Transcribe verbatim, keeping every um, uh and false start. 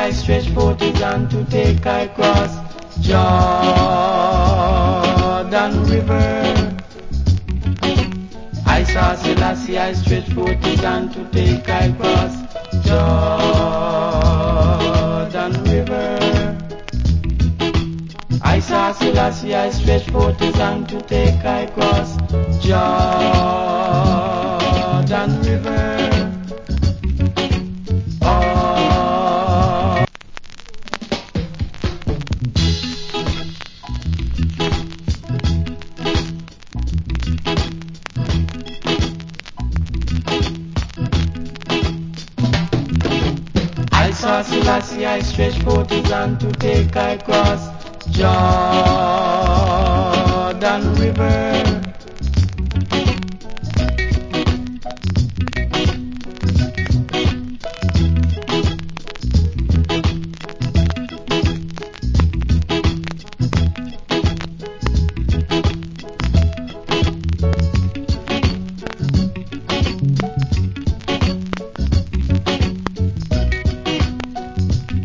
I stretch forth his hand to take I cross Jordan River. I saw Selassie, I stretch forth his hand to take I cross Jordan River. I saw Selassie, I stretch forth his hand to take I cross Jordan River. Oh. I saw Selassie, I stretch forth his hand to take I cross Jordan River.